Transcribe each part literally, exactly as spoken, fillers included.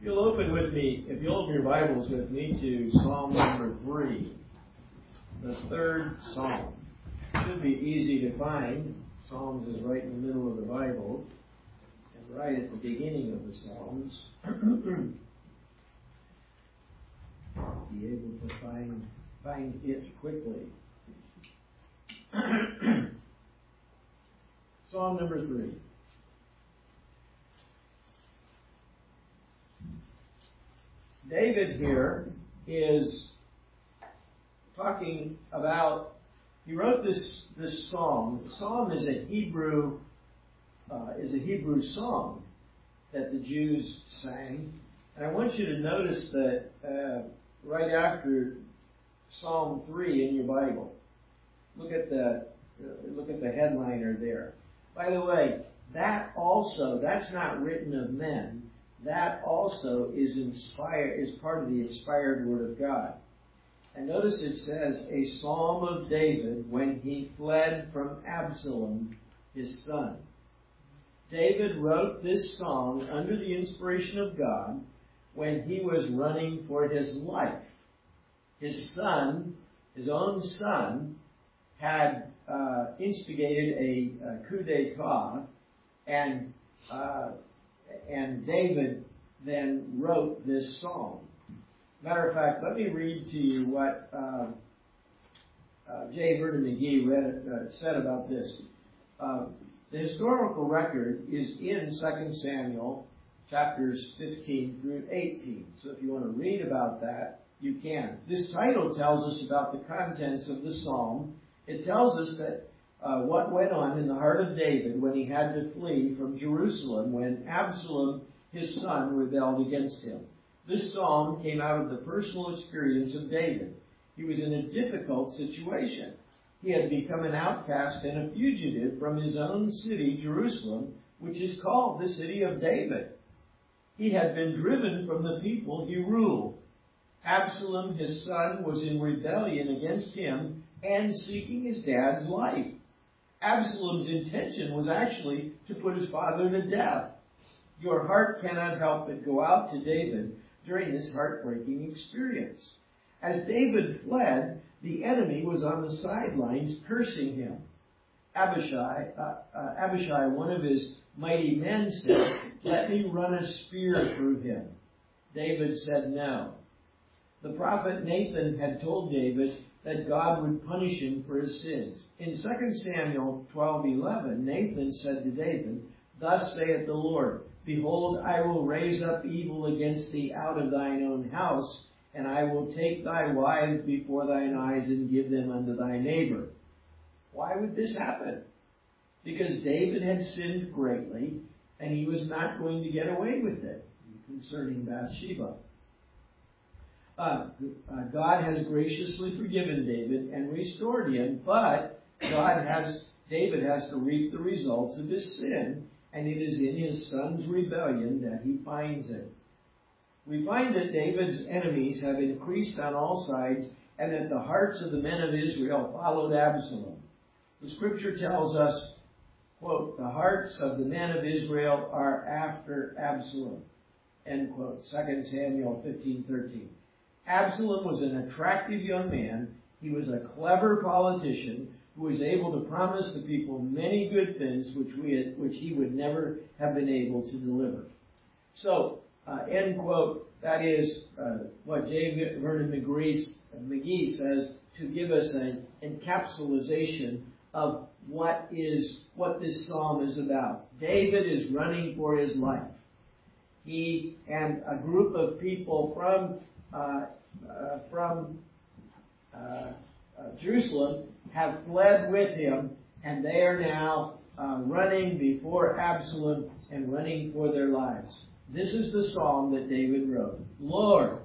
You'll open with me, if you'll open your Bibles with me to Psalm number three, the third Psalm. Should be easy to find. Psalms is right in the middle of the Bible and right at the beginning of the Psalms. Be able to find find it quickly. Psalm number three. David here is talking about, he wrote this, this psalm. The psalm is a Hebrew, uh, is a Hebrew song that the Jews sang. And I want you to notice that uh, right after Psalm three in your Bible, look at the, uh, look at the headliner there. By the way, that also, that's not written of men. That also is inspired, is part of the inspired Word of God. And notice it says, a psalm of David when he fled from Absalom, his son. David wrote this song under the inspiration of God when he was running for his life. His son, his own son, had uh, instigated a, a coup d'etat, and uh, And David then wrote this psalm. Matter of fact, let me read to you what uh, uh, J. Vernon McGee read, uh, said about this. Uh, the historical record is in Second Samuel chapters fifteen through eighteen. So if you want to read about that, you can. This title tells us about the contents of the psalm. It tells us that Uh, what went on in the heart of David when he had to flee from Jerusalem when Absalom, his son, rebelled against him. This psalm came out of the personal experience of David. He was in a difficult situation. He had become an outcast and a fugitive from his own city, Jerusalem, which is called the city of David. He had been driven from the people he ruled. Absalom, his son, was in rebellion against him and seeking his dad's life. Absalom's intention was actually to put his father to death. Your heart cannot help but go out to David during this heartbreaking experience. As David fled, the enemy was on the sidelines cursing him. Abishai, uh, uh, Abishai, one of his mighty men, said, "Let me run a spear through him." David said no. The prophet Nathan had told David that God would punish him for his sins. In Second Samuel twelve eleven, Nathan said to David, "Thus saith the Lord, Behold, I will raise up evil against thee out of thine own house, and I will take thy wives before thine eyes and give them unto thy neighbor." Why would this happen? Because David had sinned greatly, and he was not going to get away with it concerning Bathsheba. Uh, uh, God has graciously forgiven David and restored him, but God has, David has to reap the results of his sin, and it is in his son's rebellion that he finds it. We find that David's enemies have increased on all sides, and that the hearts of the men of Israel followed Absalom. The scripture tells us, quote, "The hearts of the men of Israel are after Absalom," end quote, Second Samuel fifteen thirteen. Absalom was an attractive young man. He was a clever politician who was able to promise the people many good things which we had, which he would never have been able to deliver. So, uh, end quote, that is uh, what J. Vernon McGee, McGee says to give us an encapsulation of what is what this psalm is about. David is running for his life. He and a group of people from Uh, uh, from uh, uh, Jerusalem have fled with him, and they are now uh, running before Absalom and running for their lives. This is the psalm that David wrote. Lord,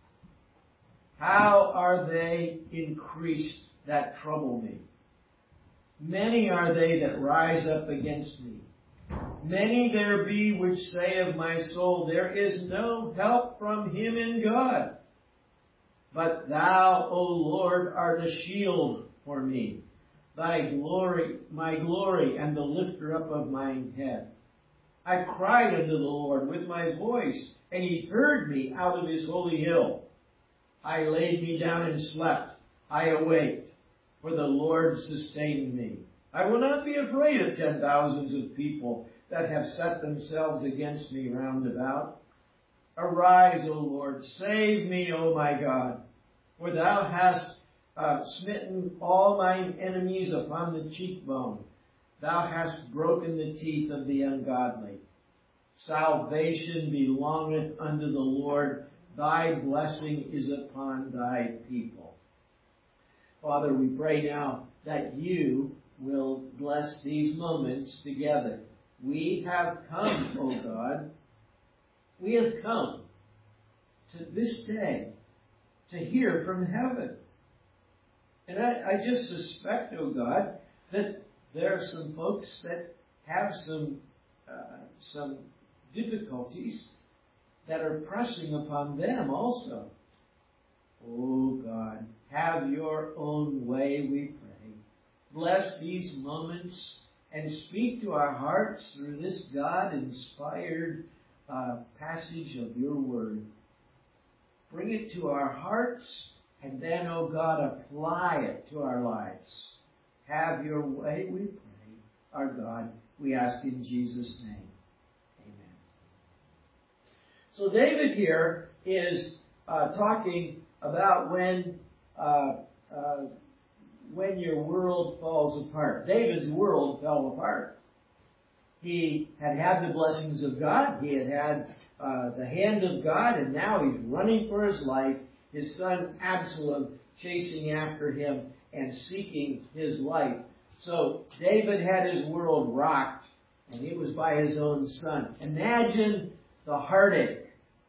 how are they increased that trouble me? Many are they that rise up against me. Many there be which say of my soul, there is no help from him in God. But thou, O Lord, art a shield for me, thy glory, my glory, and the lifter up of mine head. I cried unto the Lord with my voice, and he heard me out of his holy hill. I laid me down and slept. I awaked, for the Lord sustained me. I will not be afraid of ten thousands of people that have set themselves against me round about. Arise, O Lord, save me, O my God, for thou hast uh, smitten all mine enemies upon the cheekbone. Thou hast broken the teeth of the ungodly. Salvation belongeth unto the Lord. Thy blessing is upon thy people. Father, we pray now that you will bless these moments together. We have come, O God. We have come to this day to hear from heaven. And I, I just suspect, O God, that there are some folks that have some uh, some difficulties that are pressing upon them also. Oh God, have your own way, we pray. Bless these moments and speak to our hearts through this God-inspired uh, passage of your word. Bring it to our hearts and then, oh God, apply it to our lives. Have your way, we pray. Our God, we ask in Jesus' name. Amen. So David here is uh, talking about when uh, uh, when your world falls apart. David's world fell apart. He had had the blessings of God. He had had uh, the hand of God, and now he's running for his life. His son Absalom chasing after him and seeking his life. So David had his world rocked, and it was by his own son. Imagine the heartache.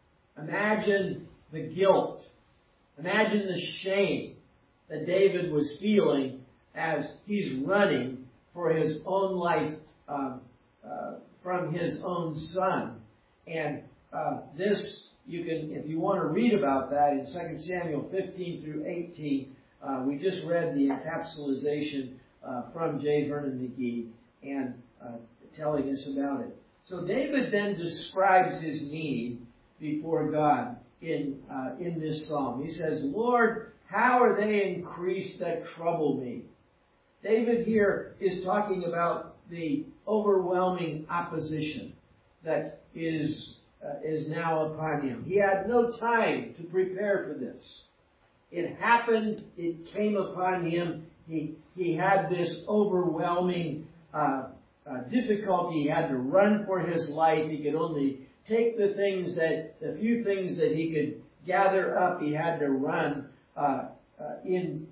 Imagine the guilt. Imagine the shame that David was feeling as he's running for his own life um, uh, from his own son. And uh, this, you can, if you want to read about that in Second Samuel fifteen through eighteen, uh, we just read the encapsulation uh, from J. Vernon McGee and uh, telling us about it. So David then describes his need before God in uh, in this psalm. He says, Lord, how are they increased that trouble me? David here is talking about the overwhelming opposition that is uh, is now upon him. He had no time to prepare for this. It happened. It came upon him. He he had this overwhelming uh, uh, difficulty. He had to run for his life. He could only take the things that, the few things that he could gather up. He had to run uh, uh, in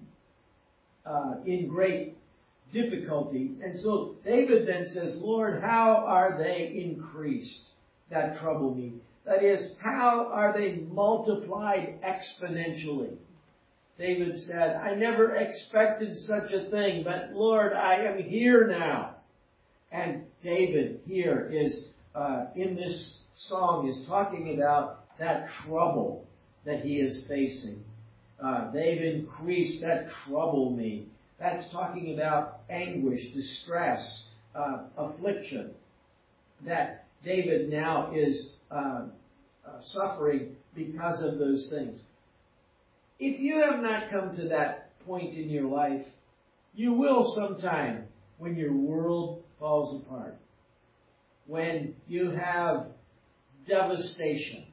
uh, in great difficulty. And so David then says, Lord, how are they increased that trouble me? That is, how are they multiplied exponentially? David said, I never expected such a thing, but Lord, I am here now. And David here is, uh, in this song, is talking about that trouble that he is facing. Uh, they've increased that trouble me. That's talking about anguish, distress, uh, affliction that David now is uh, uh, suffering because of those things. If you have not come to that point in your life, you will sometime when your world falls apart. When you have devastation,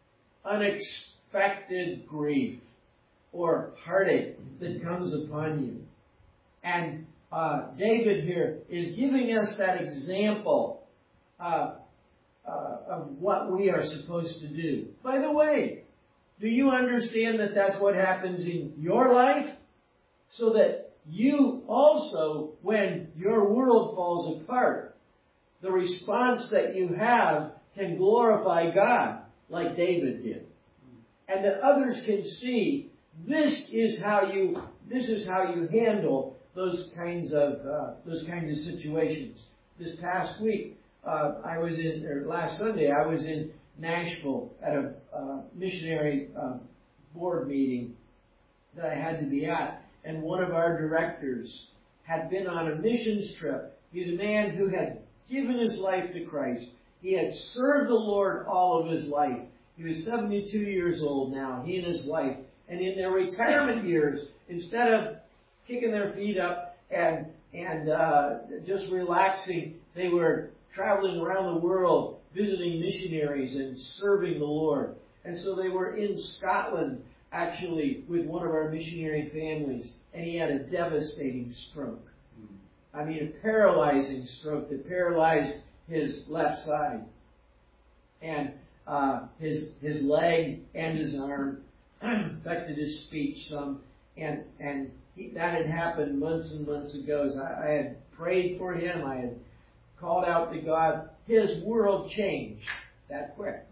unexpected grief, or heartache that comes upon you. And uh, David here is giving us that example uh, uh, of what we are supposed to do. By the way, do you understand that that's what happens in your life? So that you also, when your world falls apart, the response that you have can glorify God like David did. And that others can see this is how you, this is how you handle those kinds of, uh, those kinds of situations. This past week, uh, I was in, or last Sunday, I was in Nashville at a uh, missionary uh, board meeting that I had to be at. And one of our directors had been on a missions trip. He's a man who had given his life to Christ. He had served the Lord all of his life. He was seventy-two years old now, he and his wife. And in their retirement years, instead of kicking their feet up and and uh, just relaxing, they were traveling around the world, visiting missionaries and serving the Lord. And so they were in Scotland, actually, with one of our missionary families, and he had a devastating stroke. I mean, a paralyzing stroke that paralyzed his left side. And uh, his his leg and his arm affected his speech some. And, and he, that had happened months and months ago. So I, I had prayed for him. I had called out to God. His world changed that quick.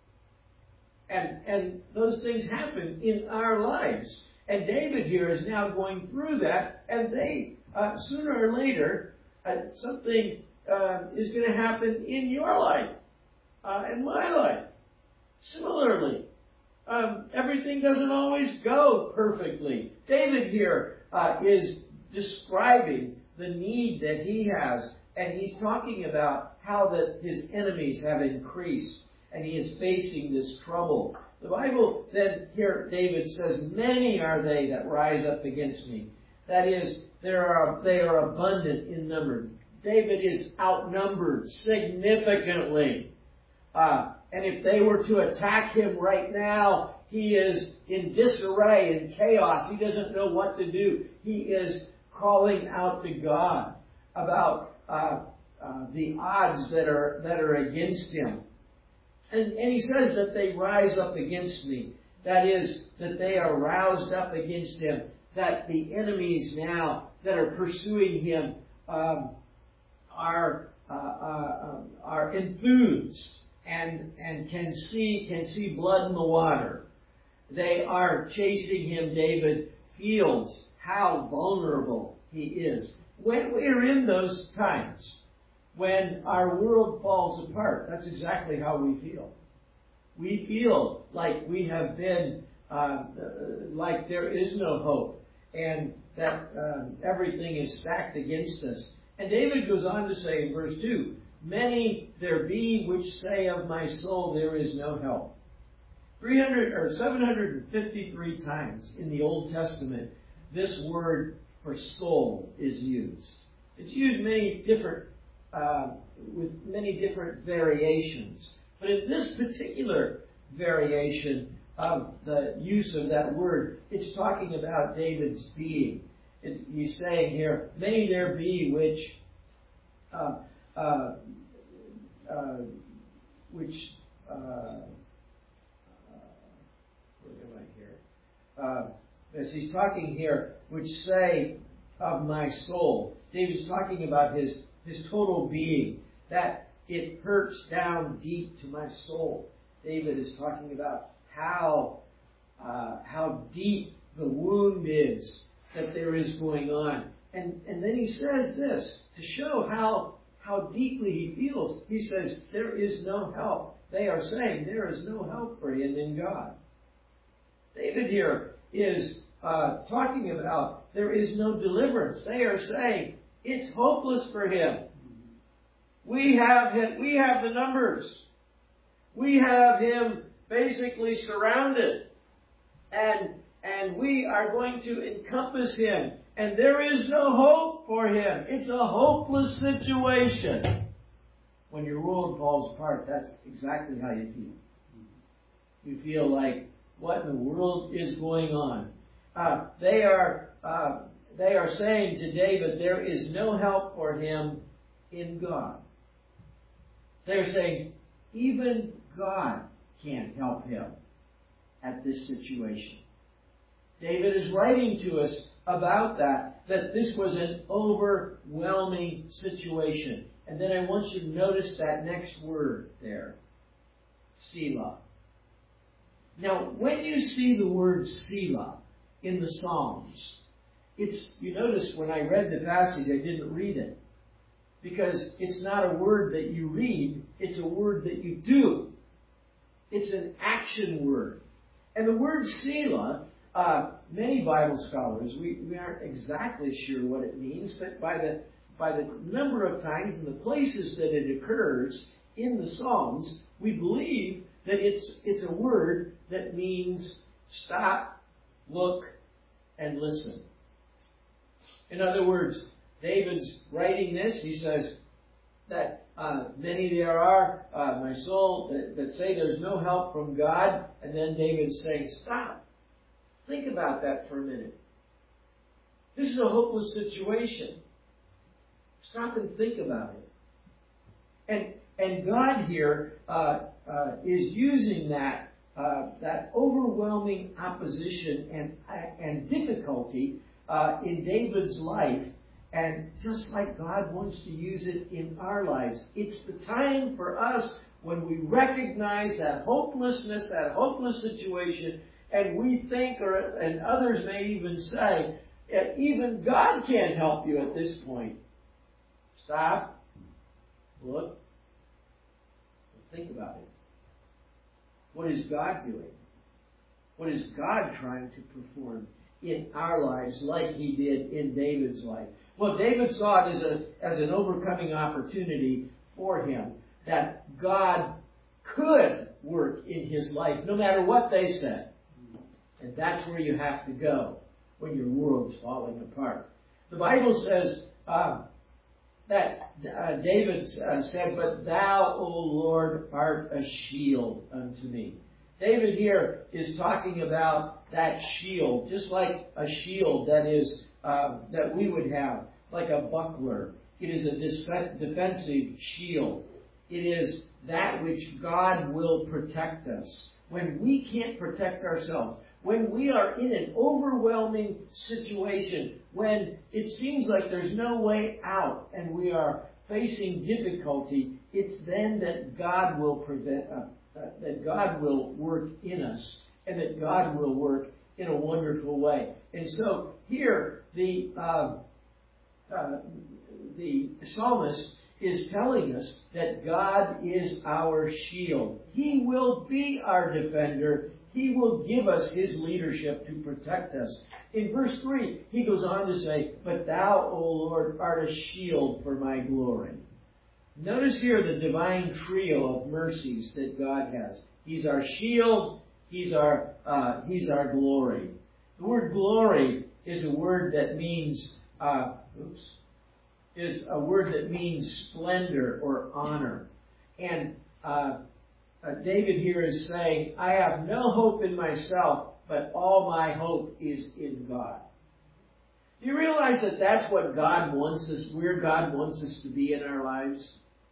And, and those things happen in our lives. And David here is now going through that. And they, uh, sooner or later, uh, something uh, is going to happen in your life, uh, in my life. Similarly, um, everything doesn't always go perfectly. David here uh, is describing the need that he has. And he's talking about how that his enemies have increased. And he is facing this trouble. The Bible then here, David says, many are they that rise up against me. That is, there are they are abundant in number. David is outnumbered significantly. Uh, and if they were to attack him right now, he is in disarray and chaos. He doesn't know what to do. He is calling out to God about uh, uh, the odds that are that are against him. And, and he says that they rise up against me. That is, that they are roused up against him. That the enemies now that are pursuing him um, are uh, uh, are enthused and and can see can see blood in the water. They are chasing him. David feels how vulnerable he is. When we're in those times, when our world falls apart, that's exactly how we feel. We feel like we have been, uh, like there is no hope, and that uh, everything is stacked against us. And David goes on to say in verse two, many there be which say of my soul there is no help. three hundred or seven hundred fifty-three times in the Old Testament, this word for soul is used. It's used many different Uh, with many different variations. But in this particular variation of the use of that word, it's talking about David's being. It's, he's saying here, many there be which, uh, uh, uh, which, uh, where am I here? Uh, as he's talking here, which say of my soul. David's talking about his His total being, that it hurts down deep to my soul. David is talking about how uh, how deep the wound is that there is going on. And and then he says this, to show how how deeply he feels. He says, there is no help. They are saying there is no help for him in God. David here is uh, talking about there is no deliverance. They are saying, it's hopeless for him. We have him, we have the numbers. We have him basically surrounded. And, and we are going to encompass him. And there is no hope for him. It's a hopeless situation. When your world falls apart, that's exactly how you feel. You feel like, what in the world is going on? Uh, they are... Uh, They are saying to David, there is no help for him in God. They're saying, even God can't help him at this situation. David is writing to us about that, that this was an overwhelming situation. And then I want you to notice that next word there, Selah. Now, when you see the word Selah in the Psalms, It's, you notice when I read the passage, I didn't read it. Because it's not a word that you read, it's a word that you do. It's an action word. And the word Selah, uh, many Bible scholars, we, we aren't exactly sure what it means, but by the, by the number of times and the places that it occurs, in the Psalms, we believe that it's, it's a word that means stop, look, and listen. In other words, David's writing this. He says that uh, many there are, uh, my soul, that, that say there's no help from God. And then David's saying, stop. Think about that for a minute. This is a hopeless situation. Stop and think about it. And and God here uh, uh, is using that uh, that overwhelming opposition and and difficulty uh, in David's life, and just like God wants to use it in our lives. It's the time for us when we recognize that hopelessness, that hopeless situation, and we think, or and others may even say, even God can't help you at this point. Stop, look, and think about it. What is God doing? What is God trying to perform in our lives like He did in David's life? Well, David saw it as a as an overcoming opportunity for him, that God could work in his life no matter what they said. And that's where you have to go when your world's falling apart. The Bible says uh, that uh, David uh, said, "But thou, O Lord, art a shield unto me." David here is talking about that shield, just like a shield that is uh, that we would have, like a buckler. It is a defensive shield. It is that which God will protect us. When we can't protect ourselves, when we are in an overwhelming situation, when it seems like there's no way out and we are facing difficulty, it's then that God will prevent, uh, uh, that God will work in us, and that God will work in a wonderful way. And so here, the uh, uh, the psalmist is telling us that God is our shield. He will be our defender. He will give us His leadership to protect us. In verse three, he goes on to say, "But thou, O Lord, art a shield for my glory." Notice here the divine trio of mercies that God has. He's our shield. He's our, uh, He's our glory. The word glory is a word that means, uh, oops, is a word that means splendor or honor. And uh, uh, David here is saying, I have no hope in myself, but all my hope is in God. Do you realize that that's what God wants us, where God wants us to be in our lives?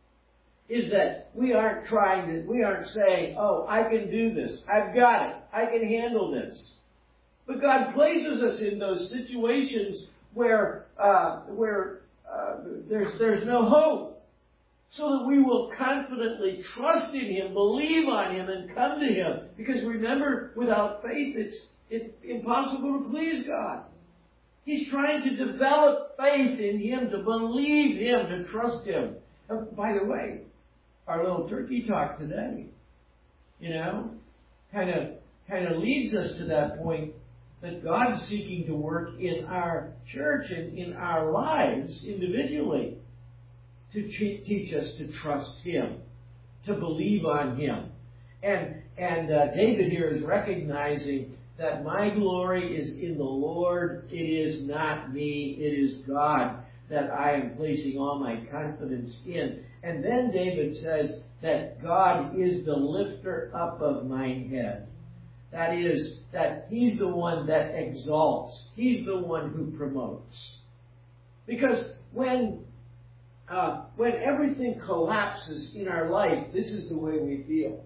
Is that we aren't trying to, we aren't saying, oh, I can do this. I've got it. I can handle this. But God places us in those situations where, uh, where, Uh, there's there's no hope, so that we will confidently trust in Him, believe on Him, and come to Him. Because remember, without faith, it's it's impossible to please God. He's trying to develop faith in Him, to believe Him, to trust Him. And by the way, our little turkey talk today, you know, kind of kind of leads us to that point, that God's seeking to work in our church and in our lives individually to teach us to trust Him, to believe on Him. And and uh, David here is recognizing that my glory is in the Lord. It is not me. It is God that I am placing all my confidence in. And then David says that God is the lifter up of mine head. That is, that He's the one that exalts. He's the one who promotes. Because when uh, when everything collapses in our life, this is the way we feel.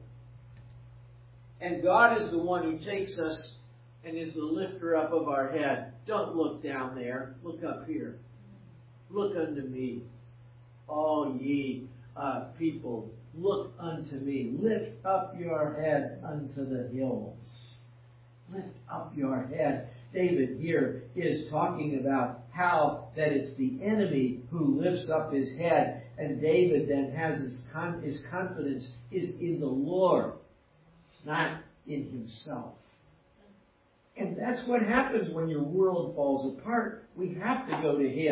And God is the one who takes us and is the lifter up of our head. Don't look down there. Look up here. Look unto me, all ye uh, people. Look unto me. Lift up your head unto the hills. Lift up your head. David here is talking about how that it's the enemy who lifts up his head, and David then has his, con- his confidence is in the Lord, not in himself. And that's what happens when your world falls apart. We have to go to Him.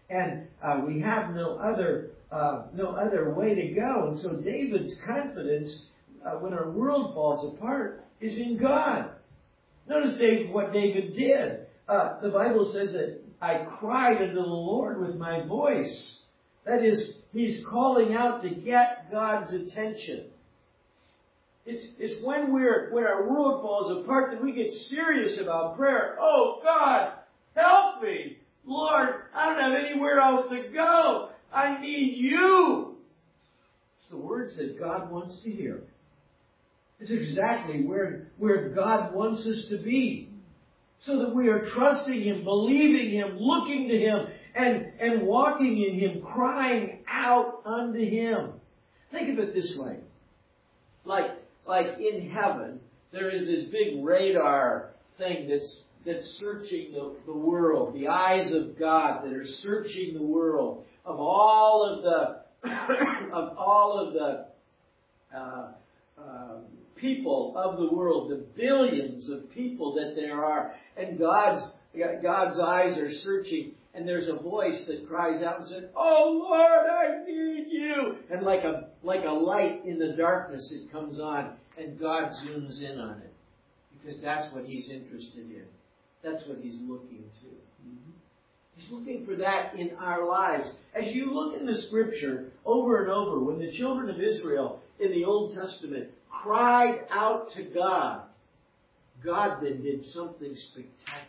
and uh, we have no other uh, no other way to go. And so David's confidence, uh, when our world falls apart, is in God. Notice David, what David did. Uh, the Bible says that I cried unto the Lord with my voice. That is, he's calling out to get God's attention. It's, it's when we're when our world falls apart that we get serious about prayer. Oh, God, help me. Lord, I don't have anywhere else to go. I need you. It's the words that God wants to hear. It's exactly where, where God wants us to be. So that we are trusting Him, believing Him, looking to Him, and, and walking in Him, crying out unto Him. Think of it this way. Like, like in heaven, there is this big radar thing that's, that's searching the, the world, the eyes of God that are searching the world of all of the, of all of the, uh, uh, people of the world, the billions of people that there are, and God's God's eyes are searching, and there's a voice that cries out and says, "Oh Lord, I need you!" And like a like a light in the darkness, it comes on, and God zooms in on it because that's what He's interested in. That's what He's looking to. Mm-hmm. He's looking for that in our lives. As you look in the Scripture over and over, when the children of Israel in the Old Testament cried out to God, God then did something spectacular.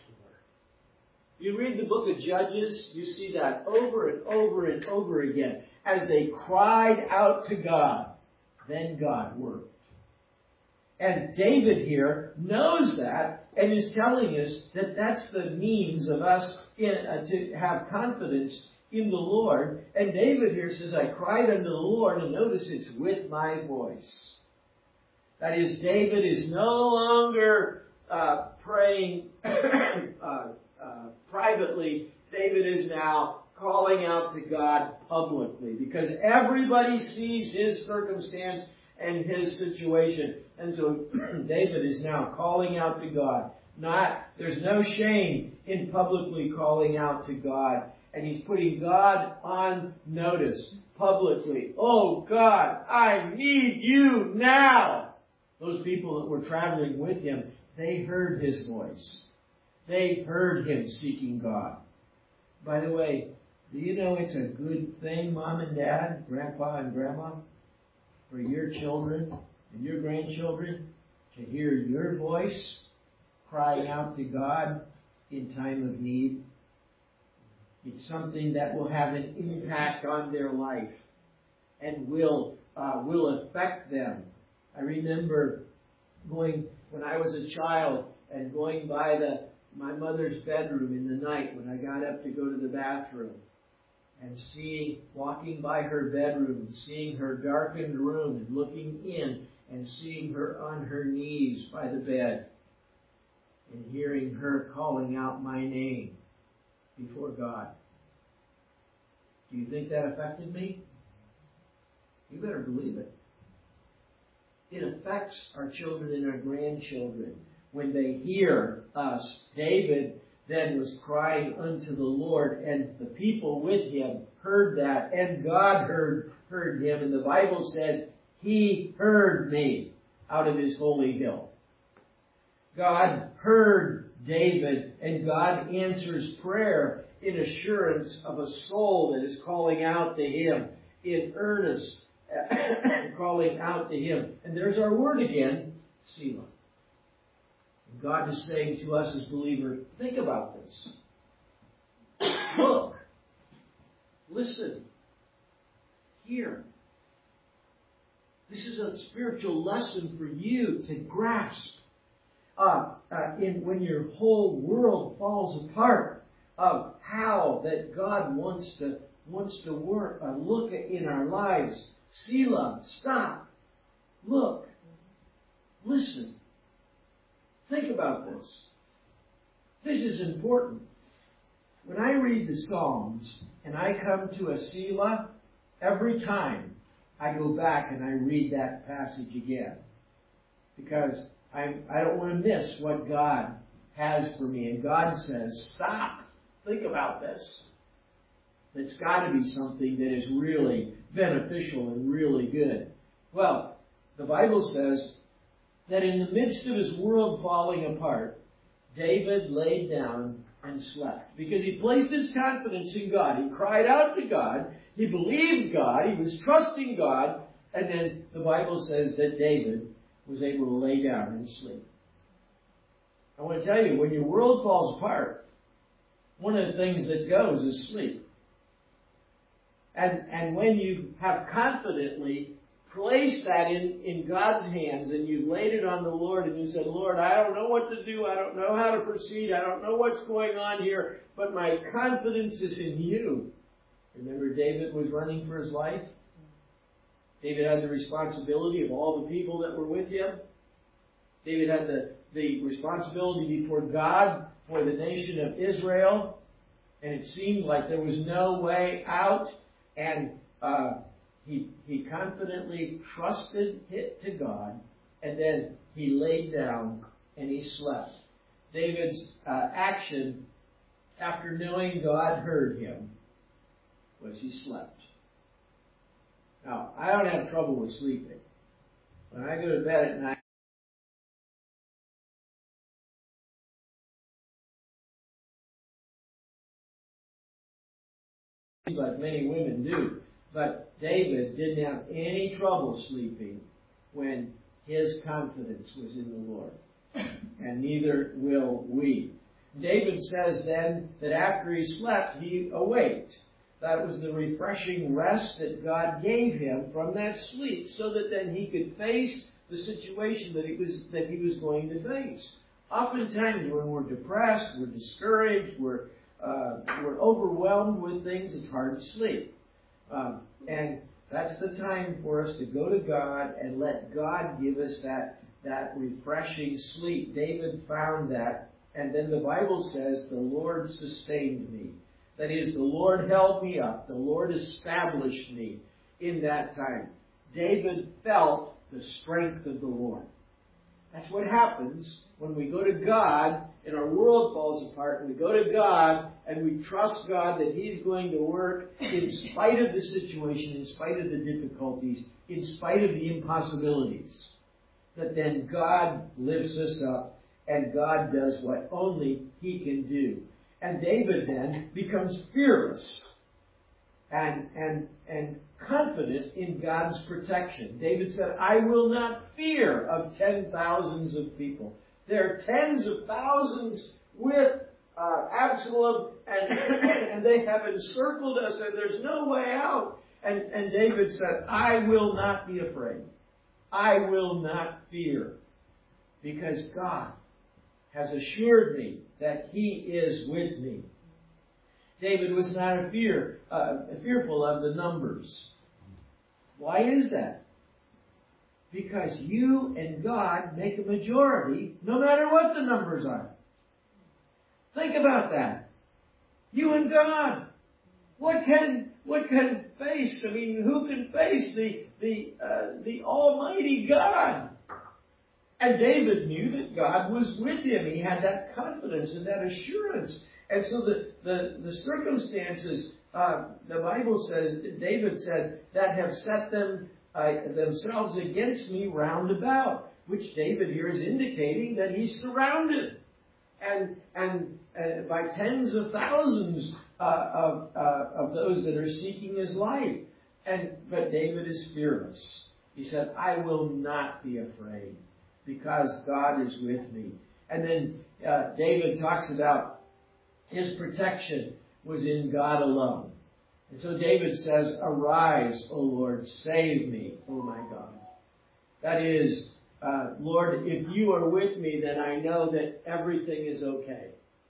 You read the book of Judges, you see that over and over and over again. As they cried out to God, then God worked. And David here knows that and is telling us that that's the means of us in, uh, to have confidence in the Lord. And David here says, I cried unto the Lord, and notice it's with my voice. That is, David is no longer uh, praying uh, uh, privately. David is now calling out to God publicly because everybody sees his circumstance and his situation. And so David is now calling out to God. Not, there's no shame in publicly calling out to God. And he's putting God on notice publicly. Oh God, I need you now. Those people that were traveling with him, they heard his voice. They heard him seeking God. By the way, do you know it's a good thing, Mom and Dad, Grandpa and Grandma, for your children and your grandchildren to hear your voice crying out to God in time of need? It's something that will have an impact on their life and will uh, will affect them. I remember going, when I was a child, and going by the my mother's bedroom in the night when I got up to go to the bathroom, and seeing, walking by her bedroom, and seeing her darkened room, and looking in, and seeing her on her knees by the bed, and hearing her calling out my name before God. Do you think that affected me? You better believe it. It affects our children and our grandchildren when they hear us. David then was crying unto the Lord, and the people with him heard that, and God heard, heard him. And the Bible said, He heard me out of His holy hill. God heard David, and God answers prayer in assurance of a soul that is calling out to Him in earnest. Calling out to Him. And there's our word again, Selah. And God is saying to us as believers, think about this. Look. Listen. Hear. This is a spiritual lesson for you to grasp. Uh, uh, in when your whole world falls apart, of how that God wants to wants to work, uh, look in our lives. Selah, stop, look, listen. Think about this. This is important. When I read the Psalms and I come to a Selah, every time I go back and I read that passage again. Because I, I don't want to miss what God has for me. And God says, stop, think about this. It's got to be something that is really beneficial and really good. Well, the Bible says that in the midst of his world falling apart, David laid down and slept because he placed his confidence in God. He cried out to God. He believed God. He was trusting God. And then the Bible says that David was able to lay down and sleep. I want to tell you, when your world falls apart, one of the things that goes is sleep. And, and when you have confidently placed that in, in God's hands and you've laid it on the Lord and you said, Lord, I don't know what to do. I don't know how to proceed. I don't know what's going on here, but my confidence is in you. Remember, David was running for his life. David had the responsibility of all the people that were with him. David had the, the responsibility before God for the nation of Israel. And it seemed like there was no way out. And uh, he, he confidently trusted it to God. And then he laid down and he slept. David's uh, action after knowing God heard him was he slept. Now, I don't have trouble with sleeping. When I go to bed at night, like many women do. But David didn't have any trouble sleeping when his confidence was in the Lord. And neither will we. David says then that after he slept, he awaked. That was the refreshing rest that God gave him from that sleep, so that then he could face the situation that he was that he was going to face. Oftentimes, when we're depressed, we're discouraged, we're uh, we're overwhelmed with things, it's hard to sleep, um, and that's the time for us to go to God and let God give us that that refreshing sleep. David found that, and then the Bible says, "The Lord sustained me." That is, the Lord held me up. The Lord established me in that time. David felt the strength of the Lord. That's what happens when we go to God and our world falls apart, and we go to God and we trust God that He's going to work in spite of the situation, in spite of the difficulties, in spite of the impossibilities. That then God lifts us up and God does what only He can do. And David then becomes fearless and, and, and confident in God's protection. David said, I will not fear of ten thousands of people. There are tens of thousands with uh, Absalom, and, and they have encircled us, and there's no way out. And, and David said, I will not be afraid. I will not fear, because God has assured me that He is with me. David was not a fear, uh, fearful of the numbers. Why is that? Because you and God make a majority no matter what the numbers are. Think about that. You and God. What can what can face? I mean, who can face the the uh, the Almighty God? And David knew that God was with him. He had that confidence and that assurance. And so the, the, the circumstances, uh, the Bible says, David said, that have set them uh, themselves against me round about, which David here is indicating that he's surrounded. And, and uh, by tens of thousands uh, of, uh, of those that are seeking his life. And, but David is fearless. He said, I will not be afraid, because God is with me. And then uh, David talks about his protection was in God alone. And so David says, arise, O Lord, save me, O my God. That is, uh, Lord, if you are with me, then I know that everything is okay.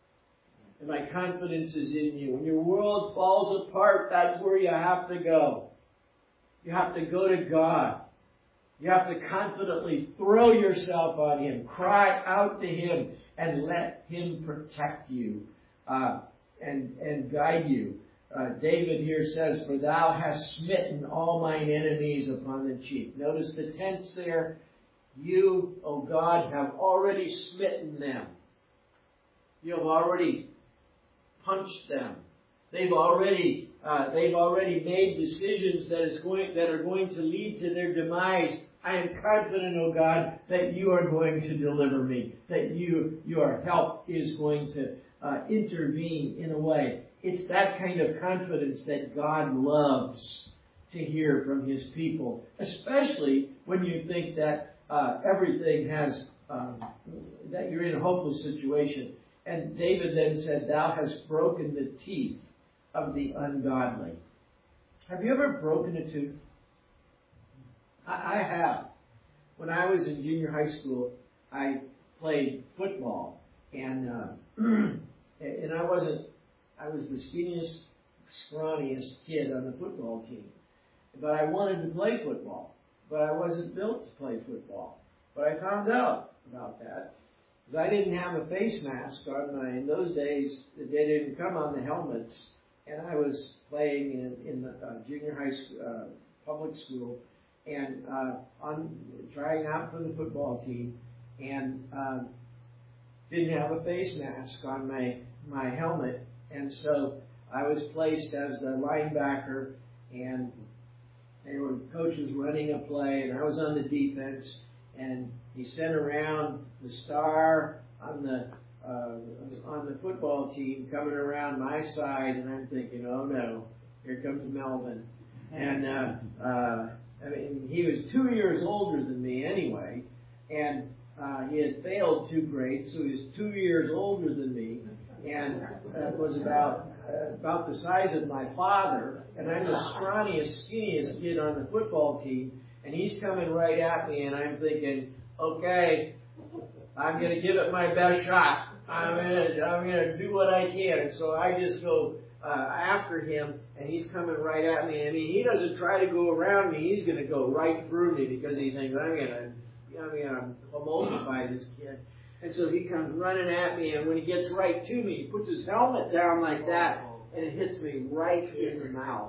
And my confidence is in you. When your world falls apart, that's where you have to go. You have to go to God. You have to confidently throw yourself on Him, cry out to Him, and let Him protect you uh, and, and guide you. Uh, David here says, for thou hast smitten all mine enemies upon the cheek. Notice the tense there. You, O God, have already smitten them. You have already punched them. They've already uh, they've already made decisions that is going that are going to lead to their demise. I am confident, O God, that you are going to deliver me, that you your help is going to uh, intervene in a way. It's that kind of confidence that God loves to hear from His people, especially when you think that uh, everything has um, that you're in a hopeless situation. And David then said, "Thou hast broken the teeth of the ungodly." Have you ever broken a tooth? I, I have. When I was in junior high school, I played football, and uh, and I wasn't. I was the skinniest, scrawniest kid on the football team, but I wanted to play football, but I wasn't built to play football. But I found out about that. Because I didn't have a face mask on my, in those days, they didn't come on the helmets, and I was playing in, in the uh, junior high school, uh, public school, and uh, on trying out for the football team, and um, didn't have a face mask on my, my helmet, and so I was placed as the linebacker, and they were, coach was running a play, and I was on the defense, and he sent around the star on the uh, on the football team coming around my side, and I'm thinking, oh no, here comes Melvin. And uh, uh, I mean, he was two years older than me anyway, and uh, he had failed two grades, so he was two years older than me, and uh, was about uh, about the size of my father, and I'm the scrawniest, skinniest kid on the football team, and he's coming right at me, and I'm thinking, okay, I'm going to give it my best shot. I'm going to I'm going to do what I can. And so I just go uh, after him, and he's coming right at me. I mean, he doesn't try to go around me. He's going to go right through me because he thinks I'm going to I'm going to emulsify this kid. And so he comes running at me, and when he gets right to me, he puts his helmet down like that, and it hits me right in the mouth.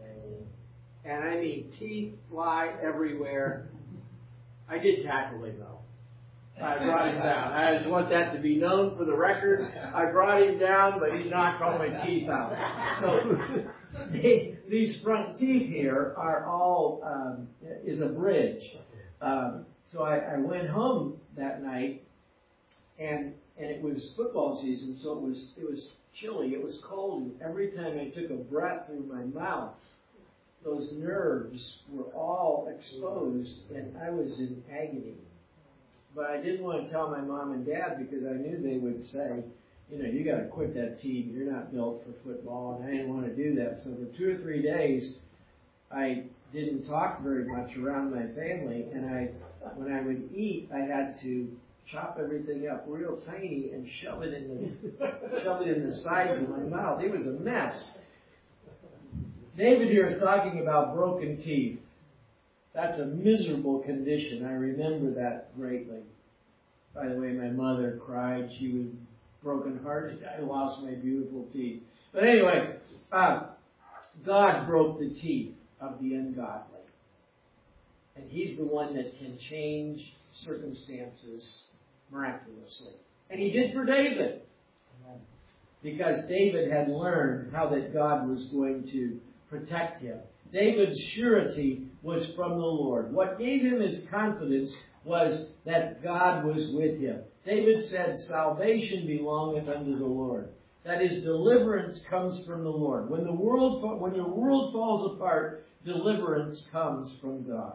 And I mean, teeth fly everywhere. I did tackle him, though. I brought him down. I just want that to be known for the record. I brought him down, but he knocked all my teeth out. So they, these front teeth here are all, um, is a bridge. Um, so I, I went home that night, and and it was football season, so it was it was chilly, it was cold, and every time I took a breath through my mouth, those nerves were all exposed, and I was in agony. But I didn't want to tell my mom and dad because I knew they would say, you know, you got to quit that team. You're not built for football, and I didn't want to do that. So for two or three days, I didn't talk very much around my family, and I, when I would eat, I had to chop everything up real tiny and shove it in the shove it in the sides of my mouth. It was a mess. David here is talking about broken teeth. That's a miserable condition. I remember that greatly. By the way, my mother cried. She was broken-hearted. I lost my beautiful teeth. But anyway, uh, God broke the teeth of the ungodly. And He's the one that can change circumstances miraculously. And He did for David. Because David had learned how that God was going to protect him. David's surety was from the Lord. What gave him his confidence was that God was with him. David said, salvation belongeth unto the Lord. That is, deliverance comes from the Lord. When the world, when your world falls apart, deliverance comes from God.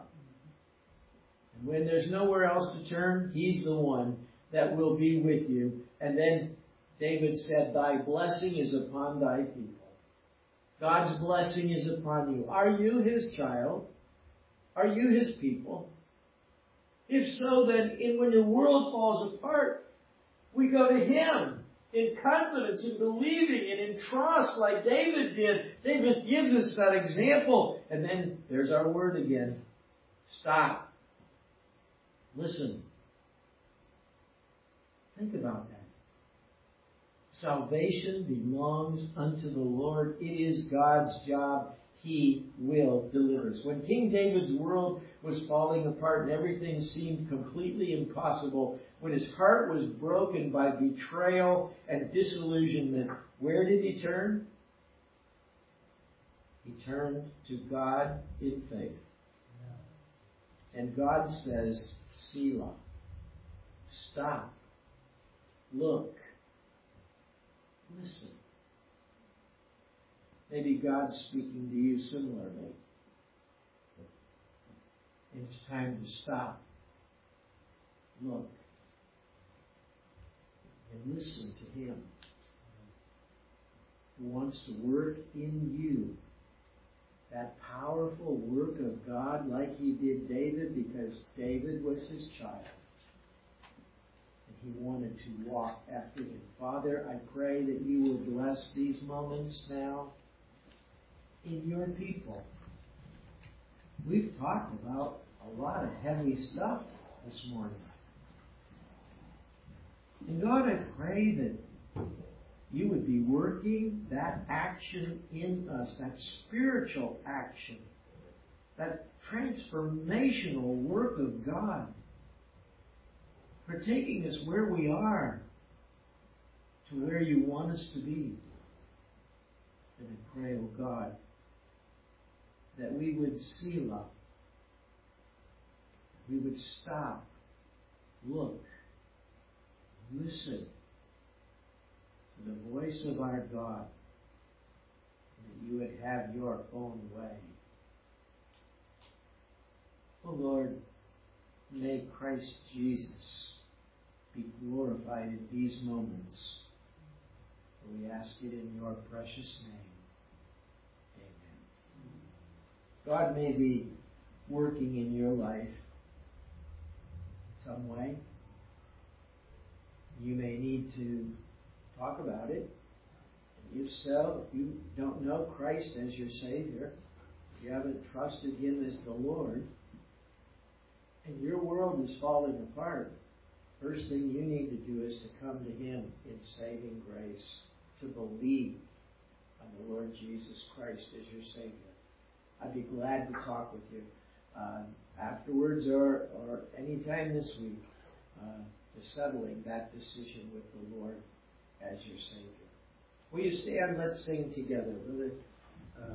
And when there's nowhere else to turn, He's the one that will be with you. And then David said, thy blessing is upon thy people. God's blessing is upon you. Are you His child? Are you His people? If so, then in, when your world falls apart, we go to Him in confidence, in believing, and in trust like David did. David gives us that example. And then there's our word again. Stop. Listen. Think about that. Salvation belongs unto the Lord. It is God's job. He will deliver us. When King David's world was falling apart and everything seemed completely impossible, when his heart was broken by betrayal and disillusionment, where did he turn? He turned to God in faith. And God says, Selah. Stop. Look. Listen. Maybe God's speaking to you similarly. It's time to stop. Look. And listen to Him, who wants to work in you that powerful work of God like He did David, because David was His child. And He wanted to walk after Him. Father, I pray that You will bless these moments now in Your people. We've talked about a lot of heavy stuff this morning. And God, I pray that You would be working that action in us, that spiritual action, that transformational work of God, for taking us where we are to where You want us to be. And I pray, oh God, that we would selah, we would stop, look, listen to the voice of our God, and that You would have Your own way. Oh Lord, may Christ Jesus be glorified in these moments. For we ask it in Your precious name. Amen. God may be working in your life some way. You may need to talk about it. If so, if you don't know Christ as your Savior, if you haven't trusted Him as the Lord, and your world is falling apart, first thing you need to do is to come to Him in saving grace, to believe on the Lord Jesus Christ as your Savior. I'd be glad to talk with you uh, afterwards or, or any time this week, uh, to settling that decision with the Lord as your Savior. Will you stand? Let's sing together. Brother